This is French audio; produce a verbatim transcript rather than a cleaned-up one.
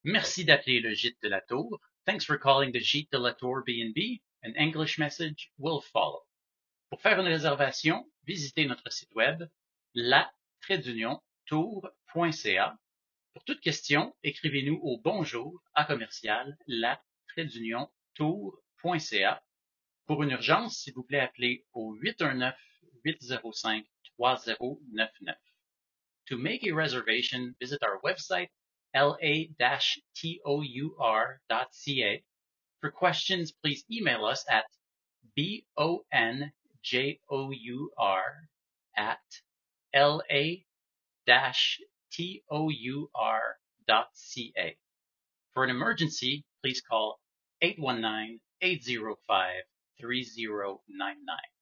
Merci d'appeler le Gîte de la Tour. Thanks for calling the Gîte de la Tour B and B. An English message will follow. Pour faire une réservation, visitez notre site web la-tour.ca. Pour toute question, écrivez-nous au bonjour à commercial la-tour.ca. Pour une urgence, s'il vous plaît, appelez au huit un neuf, huit zéro cinq, trois zéro neuf neuf. To make a reservation, visit our website la dash tour dot c a. For questions, please email us at bonjour at la dash tour dot c a. For an emergency, please call eight one nine, eight zero five, three zero nine nine.